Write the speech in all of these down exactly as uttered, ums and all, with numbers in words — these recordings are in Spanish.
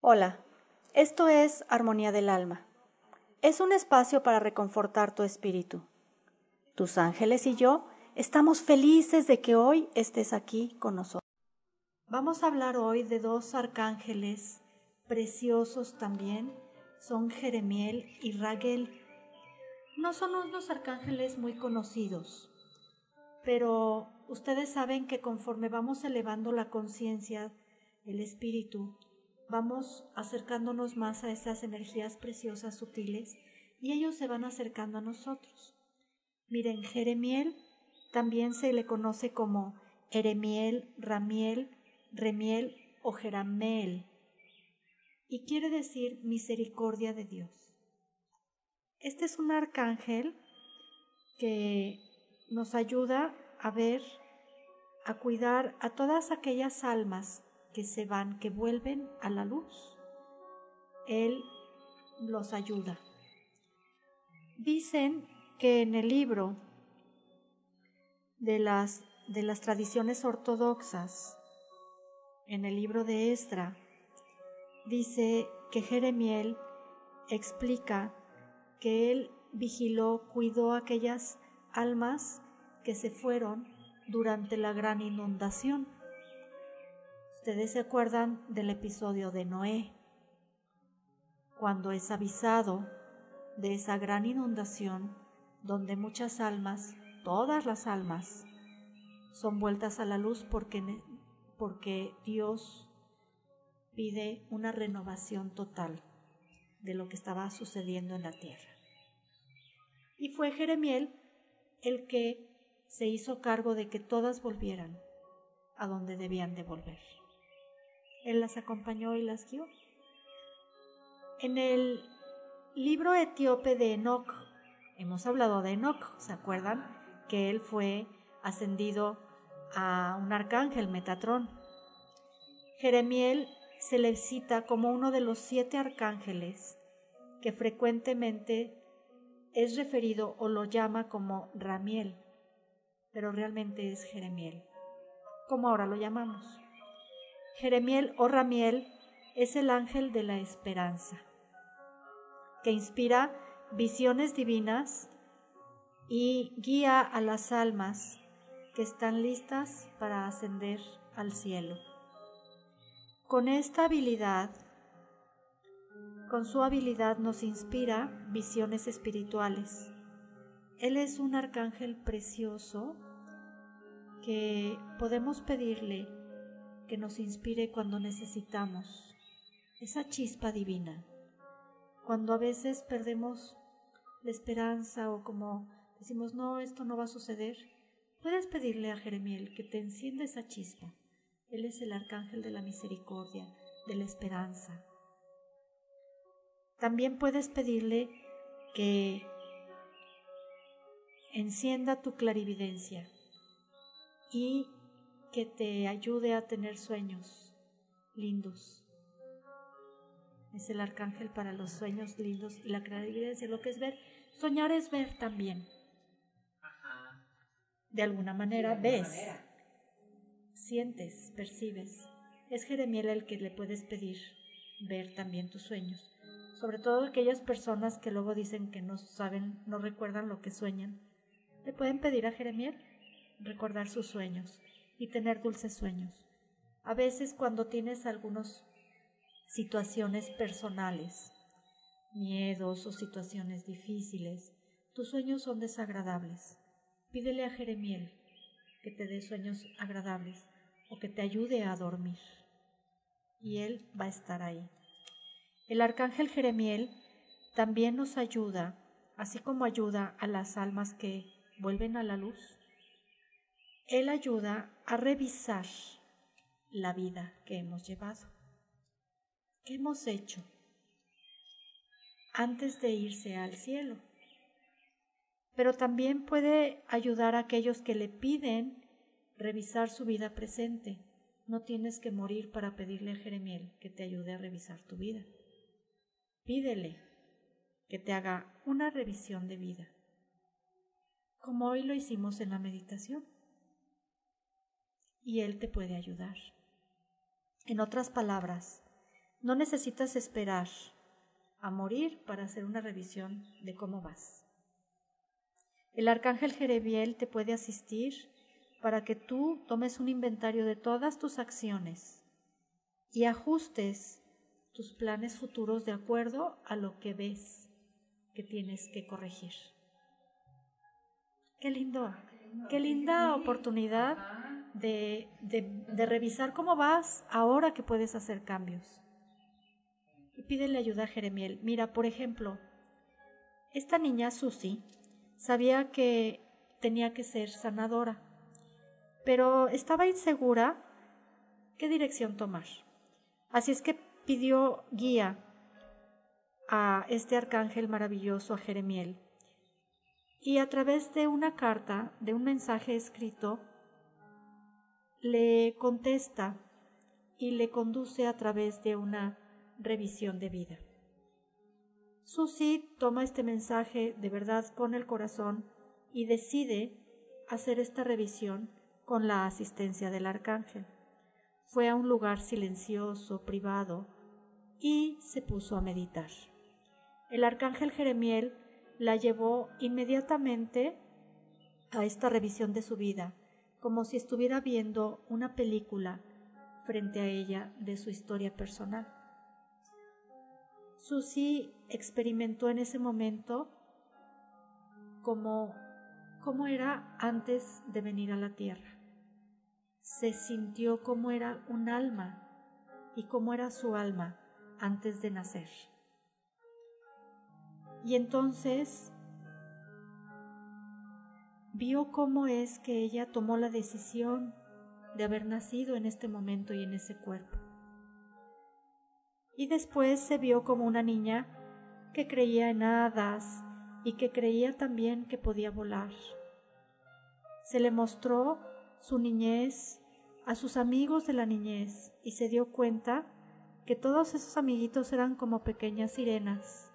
Hola, esto es Armonía del Alma. Es un espacio para reconfortar tu espíritu. Tus ángeles y yo estamos felices de que hoy estés aquí con nosotros. Vamos a hablar hoy de dos arcángeles preciosos también. Son Jeremiel y Raguel. No son unos arcángeles muy conocidos, pero ustedes saben que conforme vamos elevando la conciencia, el espíritu, vamos acercándonos más a esas energías preciosas sutiles y ellos se van acercando a nosotros. Miren, Jeremiel también se le conoce como Eremiel, Ramiel, Remiel o Jerameel, y quiere decir misericordia de Dios. Este es un arcángel que nos ayuda a ver, a cuidar a todas aquellas almas que se van, que vuelven a la luz. Él los ayuda. Dicen que en el libro de las, de las tradiciones ortodoxas, en el libro de Esdra, dice que Jeremiel explica que él vigiló, cuidó a aquellas almas que se fueron durante la gran inundación. Ustedes se acuerdan del episodio de Noé, cuando es avisado de esa gran inundación donde muchas almas, todas las almas, son vueltas a la luz porque, porque Dios pide una renovación total de lo que estaba sucediendo en la tierra. Y fue Jeremiel el que se hizo cargo de que todas volvieran a donde debían de volver. Él las acompañó y las guió. En el libro etíope de Enoc, hemos hablado de Enoc, ¿se acuerdan? Que él fue ascendido a un arcángel, Metatrón. Jeremiel se le cita como uno de los siete arcángeles que frecuentemente es referido o lo llama como Ramiel, pero realmente es Jeremiel, como ahora lo llamamos. Jeremiel o Ramiel es el ángel de la esperanza, que inspira visiones divinas y guía a las almas que están listas para ascender al cielo. Con esta habilidad, con su habilidad nos inspira visiones espirituales. Él es un arcángel precioso que podemos pedirle que nos inspire cuando necesitamos esa chispa divina. Cuando a veces perdemos la esperanza o como decimos, no, esto no va a suceder, puedes pedirle a Jeremiel que te encienda esa chispa. Él es el arcángel de la misericordia, de la esperanza. También puedes pedirle que encienda tu clarividencia y que te ayude a tener sueños lindos. Es el arcángel para los sueños lindos y la clarividencia. Lo que es ver, soñar es ver también. De alguna manera ves, sientes, percibes. Es Jeremiel el que le puedes pedir ver también tus sueños. Sobre todo aquellas personas que luego dicen que no saben, no recuerdan lo que sueñan. Le pueden pedir a Jeremiel recordar sus sueños y tener dulces sueños. A veces cuando tienes algunas situaciones personales, miedos o situaciones difíciles, tus sueños son desagradables. Pídele a Jeremiel que te dé sueños agradables o que te ayude a dormir. Y él va a estar ahí. El arcángel Jeremiel también nos ayuda, así como ayuda a las almas que vuelven a la luz. Él ayuda a revisar la vida que hemos llevado. ¿Qué hemos hecho antes de irse al cielo? Pero también puede ayudar a aquellos que le piden revisar su vida presente. No tienes que morir para pedirle a Jeremiel que te ayude a revisar tu vida. Pídele que te haga una revisión de vida, como hoy lo hicimos en la meditación. Y él te puede ayudar. En otras palabras, No necesitas esperar a morir para hacer una revisión de cómo vas. El arcángel Jerebiel te puede asistir para que tú tomes un inventario de todas tus acciones y ajustes tus planes futuros de acuerdo a lo que ves que tienes que corregir. Qué lindo, qué linda oportunidad de, de, de revisar cómo vas ahora que puedes hacer cambios. Y pídele ayuda a Jeremiel. Mira, por ejemplo, esta niña Susi sabía que tenía que ser sanadora, pero estaba insegura qué dirección tomar. Así es que pidió guía a este arcángel maravilloso, a Jeremiel, y a través de una carta, de un mensaje escrito, le contesta y le conduce a través de una revisión de vida. Susi toma este mensaje de verdad con el corazón y decide hacer esta revisión con la asistencia del arcángel. Fue a un lugar silencioso, privado, y se puso a meditar. El arcángel Jeremiel la llevó inmediatamente a esta revisión de su vida, como si estuviera viendo una película frente a ella de su historia personal. Susi experimentó en ese momento cómo, cómo era antes de venir a la tierra. Se sintió cómo era un alma y cómo era su alma antes de nacer. Y entonces vio cómo es que ella tomó la decisión de haber nacido en este momento y en ese cuerpo. Y después se vio como una niña que creía en hadas y que creía también que podía volar. Se le mostró su niñez a sus amigos de la niñez y se dio cuenta que todos esos amiguitos eran como pequeñas sirenas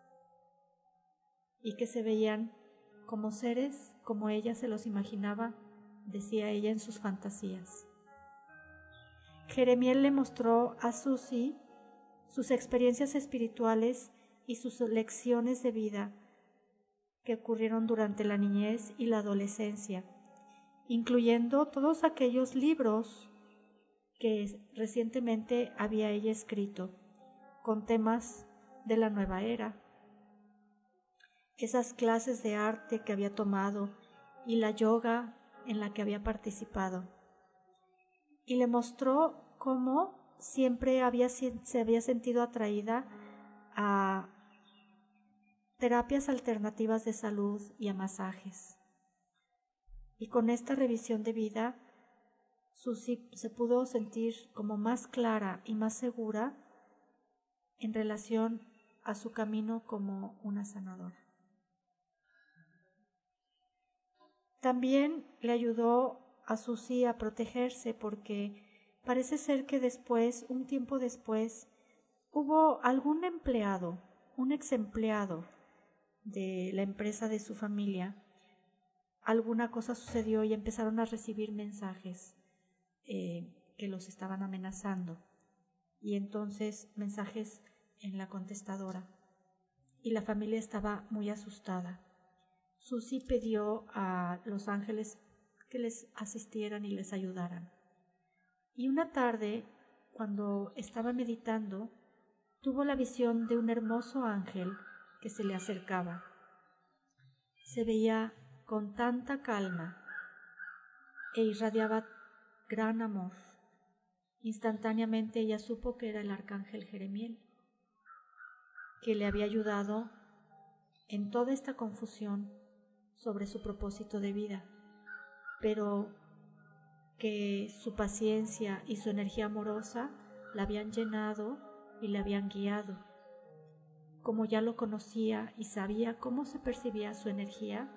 y que se veían como seres como ella se los imaginaba, decía ella en sus fantasías. Jeremiel le mostró a Susi sus experiencias espirituales y sus lecciones de vida que ocurrieron durante la niñez y la adolescencia, incluyendo todos aquellos libros que recientemente había ella escrito con temas de la nueva era, esas clases de arte que había tomado y la yoga en la que había participado. Y le mostró cómo siempre había, se había sentido atraída a terapias alternativas de salud y a masajes. Y con esta revisión de vida, Susi se pudo sentir como más clara y más segura en relación a su camino como una sanadora. También le ayudó a Susi a protegerse porque parece ser que después, un tiempo después, hubo algún empleado, un ex empleado de la empresa de su familia. Alguna cosa sucedió y empezaron a recibir mensajes eh, que los estaban amenazando. Y entonces mensajes en la contestadora. Y la familia estaba muy asustada. Susi pidió a los ángeles que les asistieran y les ayudaran. Y una tarde, cuando estaba meditando, tuvo la visión de un hermoso ángel que se le acercaba. Se veía con tanta calma e irradiaba gran amor. Instantáneamente ella supo que era el arcángel Jeremiel, que le había ayudado en toda esta confusión sobre su propósito de vida, pero que su paciencia y su energía amorosa la habían llenado y la habían guiado. Como ya lo conocía y sabía cómo se percibía su energía,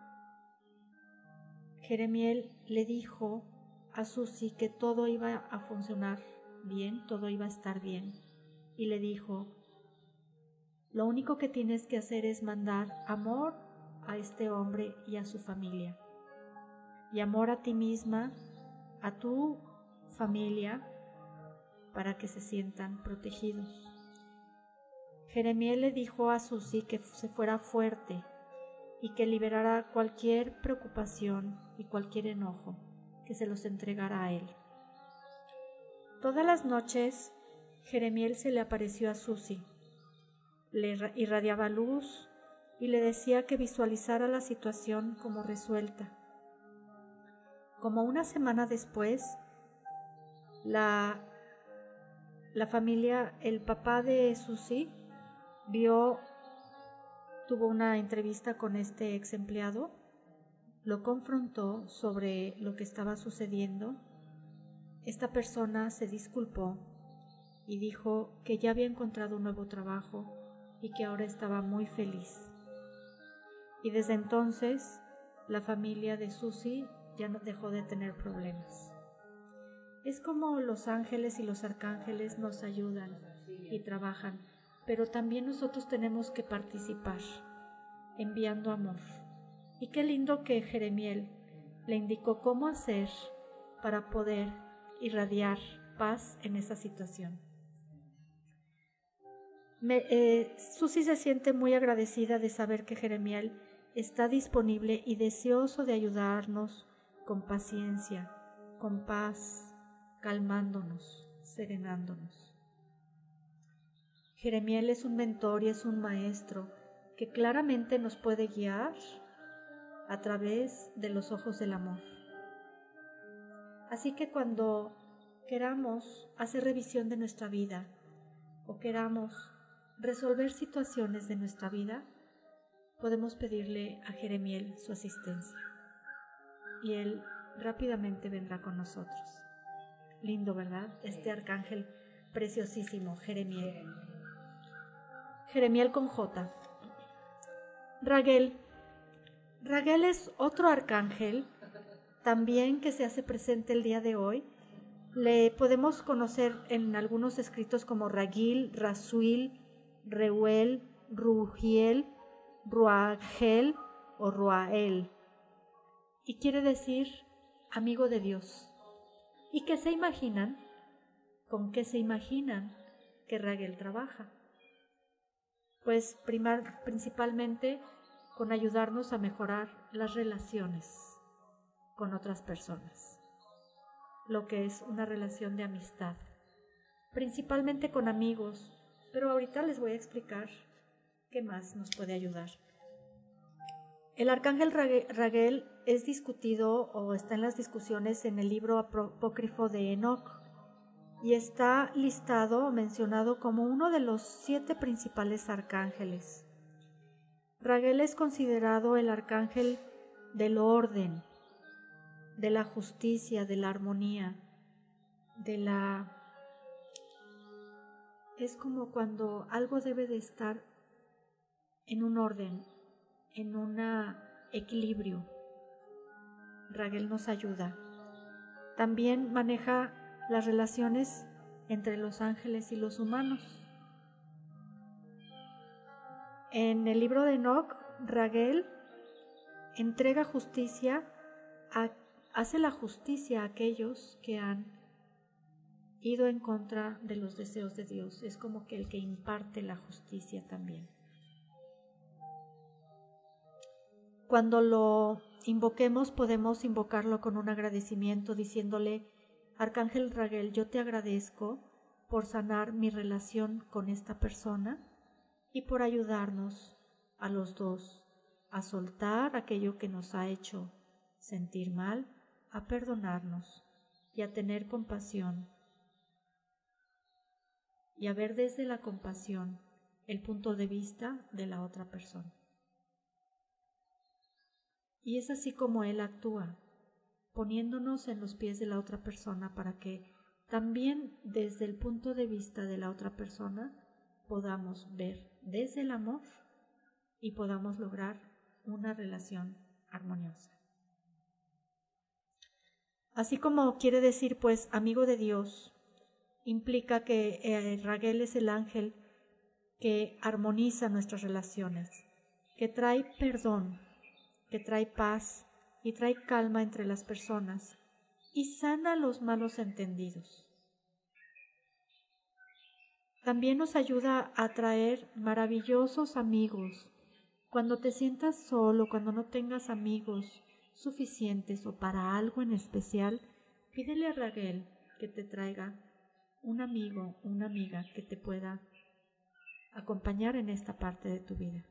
Jeremiel le dijo a Susi que todo iba a funcionar bien, todo iba a estar bien, y le dijo: lo único que tienes que hacer es mandar amor a este hombre y a su familia, y amor a ti misma, a tu familia para que se sientan protegidos. Jeremiel le dijo a Susi que se fuera fuerte y que liberara cualquier preocupación y cualquier enojo, que se los entregara a él. Todas las noches Jeremiel se le apareció a Susi, le irradiaba luz y le decía que visualizara la situación como resuelta. Como una semana después, la, la familia, el papá de Susi, vio, tuvo una entrevista con este ex empleado, lo confrontó sobre lo que estaba sucediendo. Esta persona se disculpó y dijo que ya había encontrado un nuevo trabajo y que ahora estaba muy feliz. Y desde entonces la familia de Susi ya no dejó de tener problemas. Es como los ángeles y los arcángeles nos ayudan y trabajan, pero también nosotros tenemos que participar, enviando amor. Y qué lindo que Jeremiel le indicó cómo hacer para poder irradiar paz en esa situación. Me, eh, Susi se siente muy agradecida de saber que Jeremiel está disponible y deseoso de ayudarnos con paciencia, con paz, calmándonos, serenándonos. Jeremiel es un mentor y es un maestro que claramente nos puede guiar a través de los ojos del amor. Así que cuando queramos hacer revisión de nuestra vida o queramos resolver situaciones de nuestra vida, podemos pedirle a Jeremiel su asistencia y él rápidamente vendrá con nosotros. Lindo, ¿verdad? Este arcángel preciosísimo, Jeremiel. Jeremiel con J. Raguel. Raguel es otro arcángel también que se hace presente el día de hoy. Le podemos conocer en algunos escritos como Raguil, Razuil, Reuel, Rugiel, Ruagel o Ruael. Y quiere decir amigo de Dios. ¿Y qué se imaginan? ¿Con qué se imaginan que Raguel trabaja? Pues primar, principalmente con ayudarnos a mejorar las relaciones con otras personas, lo que es una relación de amistad, principalmente con amigos, pero ahorita les voy a explicar qué más nos puede ayudar. El arcángel Raguel es discutido o está en las discusiones en el libro apócrifo de Enoc y está listado o mencionado como uno de los siete principales arcángeles. Raguel es considerado el arcángel del orden, de la justicia, de la armonía, de la... Es como cuando algo debe de estar en un orden, en un equilibrio. Raguel nos ayuda. También maneja las relaciones entre los ángeles y los humanos. En el libro de Enoc, Raguel entrega justicia, a, hace la justicia a aquellos que han ido en contra de los deseos de Dios. Es como que el que imparte la justicia también. Cuando lo invoquemos, podemos invocarlo con un agradecimiento, diciéndole: Arcángel Raguel, yo te agradezco por sanar mi relación con esta persona y por ayudarnos a los dos a soltar aquello que nos ha hecho sentir mal, a perdonarnos y a tener compasión y a ver desde la compasión el punto de vista de la otra persona. Y es así como Él actúa, poniéndonos en los pies de la otra persona para que también desde el punto de vista de la otra persona podamos ver desde el amor y podamos lograr una relación armoniosa. Así como quiere decir, pues, amigo de Dios, implica que eh, Raguel es el ángel que armoniza nuestras relaciones, que trae perdón, que trae paz y trae calma entre las personas y sana los malos entendidos. También nos ayuda a atraer maravillosos amigos. Cuando te sientas solo, cuando no tengas amigos suficientes o para algo en especial, pídele a Raguel que te traiga un amigo, una amiga que te pueda acompañar en esta parte de tu vida.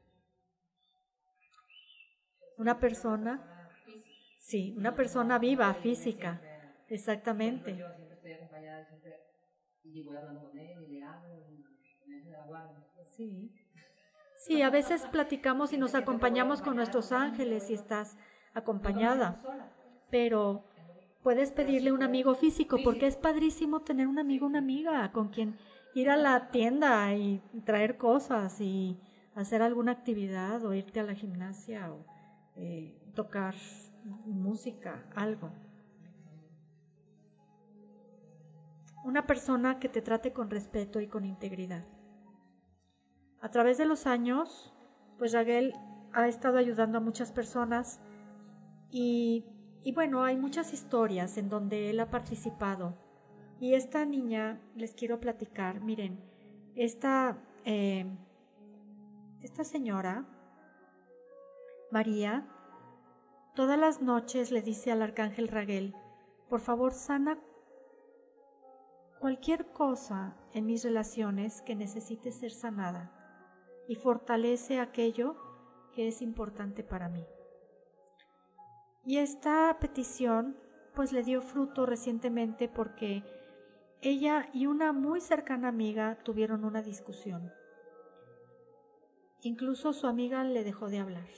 Una persona, sí, una persona viva, física, exactamente. Sí. Sí, a veces platicamos y nos acompañamos con nuestros ángeles si estás acompañada, pero puedes pedirle un amigo físico porque es padrísimo tener un amigo, una amiga con quien ir a la tienda y traer cosas y hacer alguna actividad o irte a la gimnasia o eh, tocar música, algo. Una persona que te trate con respeto y con integridad. A través de los años, pues Raguel ha estado ayudando a muchas personas y, y bueno, hay muchas historias en donde él ha participado. Y esta niña, les quiero platicar, miren, esta, eh, esta señora, María, todas las noches le dice al arcángel Raguel, por favor sana cualquier cosa en mis relaciones que necesite ser sanada y fortalece aquello que es importante para mí. Y esta petición pues le dio fruto recientemente porque ella y una muy cercana amiga tuvieron una discusión. Incluso su amiga le dejó de hablar.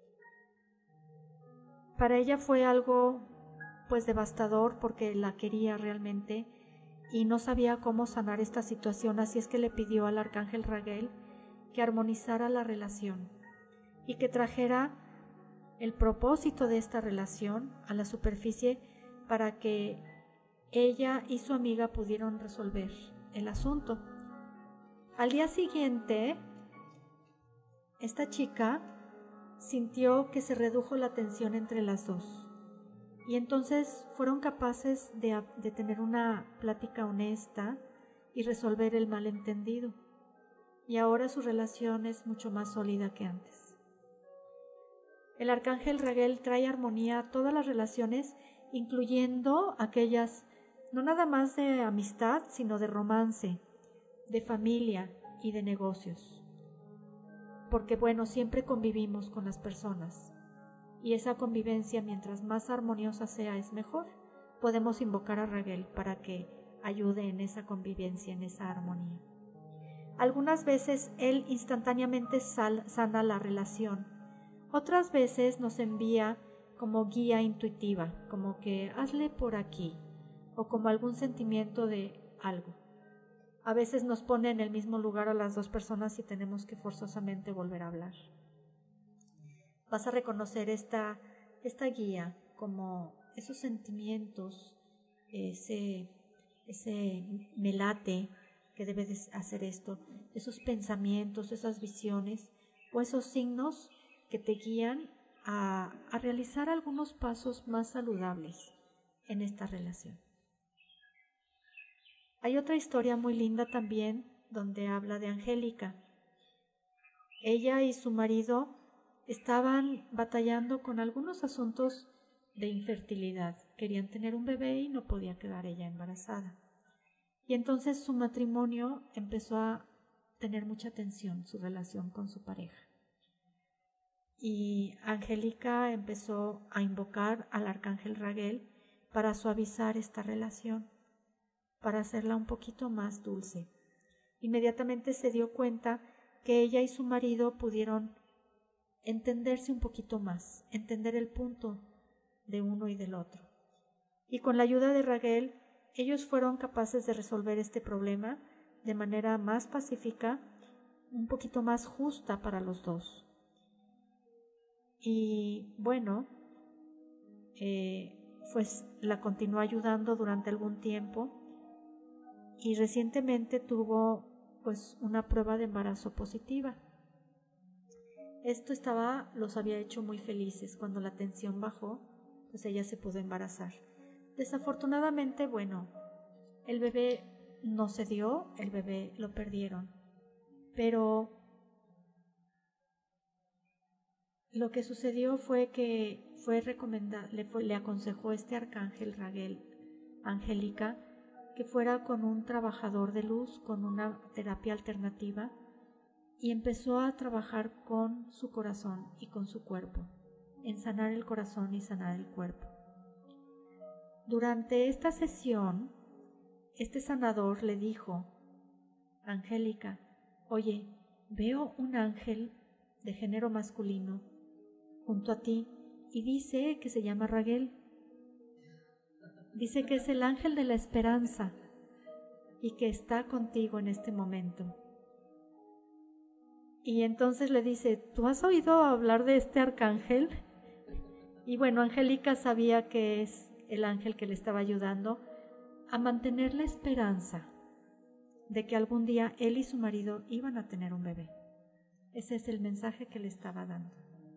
Para ella fue algo pues devastador porque la quería realmente y no sabía cómo sanar esta situación, así es que le pidió al arcángel Raguel que armonizara la relación y que trajera el propósito de esta relación a la superficie para que ella y su amiga pudieran resolver el asunto. Al día siguiente, esta chica sintió que se redujo la tensión entre las dos y entonces fueron capaces de, de tener una plática honesta y resolver el malentendido. Y ahora su relación es mucho más sólida que antes. El arcángel Raguel trae armonía a todas las relaciones, incluyendo aquellas no nada más de amistad, sino de romance, de familia y de negocios. Porque bueno, siempre convivimos con las personas y esa convivencia, mientras más armoniosa sea, es mejor. Podemos invocar a Raguel para que ayude en esa convivencia, en esa armonía. Algunas veces él instantáneamente sal, sana la relación. Otras veces nos envía como guía intuitiva, como que hazle por aquí, o como algún sentimiento de algo. A veces nos pone en el mismo lugar a las dos personas y tenemos que forzosamente volver a hablar. Vas a reconocer esta, esta guía como esos sentimientos, ese, ese me late que debe de hacer esto, esos pensamientos, esas visiones o esos signos que te guían a, a realizar algunos pasos más saludables en esta relación. Hay otra historia muy linda también donde habla de Angélica. Ella y su marido estaban batallando con algunos asuntos de infertilidad. Querían tener un bebé y no podía quedar ella embarazada. Y entonces su matrimonio empezó a tener mucha tensión, su relación con su pareja. Y Angélica empezó a invocar al arcángel Raguel para suavizar esta relación, para hacerla un poquito más dulce. Inmediatamente se dio cuenta que ella y su marido pudieron entenderse un poquito más, entender el punto de uno y del otro. Y con la ayuda de Raguel, ellos fueron capaces de resolver este problema de manera más pacífica, un poquito más justa para los dos. Y bueno, eh, pues la continuó ayudando durante algún tiempo y recientemente tuvo pues una prueba de embarazo positiva. Esto estaba, los había hecho muy felices. Cuando la tensión bajó, pues ella se pudo embarazar. Desafortunadamente, bueno, el bebé no se dio, el bebé lo perdieron. Pero lo que sucedió fue que fue recomendado, le, fue, le aconsejó este arcángel Raguel, Angélica, que fuera con un trabajador de luz, con una terapia alternativa, y empezó a trabajar con su corazón y con su cuerpo, en sanar el corazón y sanar el cuerpo. Durante esta sesión, este sanador le dijo: Angélica, oye, veo un ángel de género masculino junto a ti y dice que se llama Raguel. Dice que es el ángel de la esperanza y que está contigo en este momento. Y entonces le dice: ¿tú has oído hablar de este arcángel? Y bueno, Angélica sabía que es el ángel que le estaba ayudando a mantener la esperanza de que algún día él y su marido iban a tener un bebé. Ese es el mensaje que le estaba dando.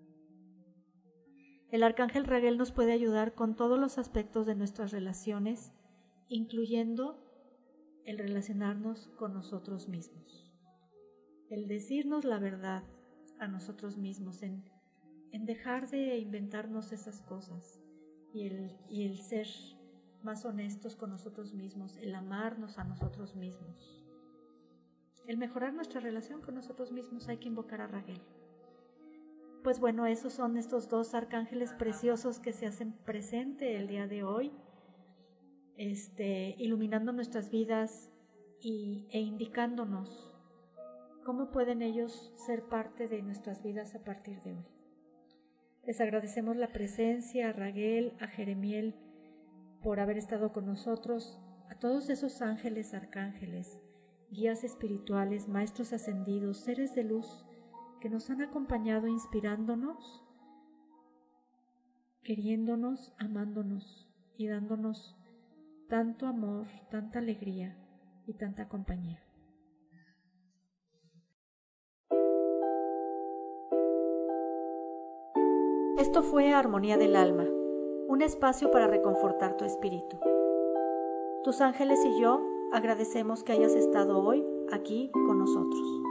El arcángel Raguel nos puede ayudar con todos los aspectos de nuestras relaciones, incluyendo el relacionarnos con nosotros mismos, el decirnos la verdad a nosotros mismos, en, en dejar de inventarnos esas cosas y el, y el ser más honestos con nosotros mismos, el amarnos a nosotros mismos, el mejorar nuestra relación con nosotros mismos. Hay que invocar a Raguel. Pues bueno, esos son estos dos arcángeles preciosos que se hacen presente el día de hoy, este, iluminando nuestras vidas y, e indicándonos cómo pueden ellos ser parte de nuestras vidas a partir de hoy. Les agradecemos la presencia a Raguel, a Jeremiel, por haber estado con nosotros, a todos esos ángeles, arcángeles, guías espirituales, maestros ascendidos, seres de luz, que nos han acompañado inspirándonos, queriéndonos, amándonos y dándonos tanto amor, tanta alegría y tanta compañía. Esto fue Armonía del Alma, un espacio para reconfortar tu espíritu. Tus ángeles y yo agradecemos que hayas estado hoy aquí con nosotros.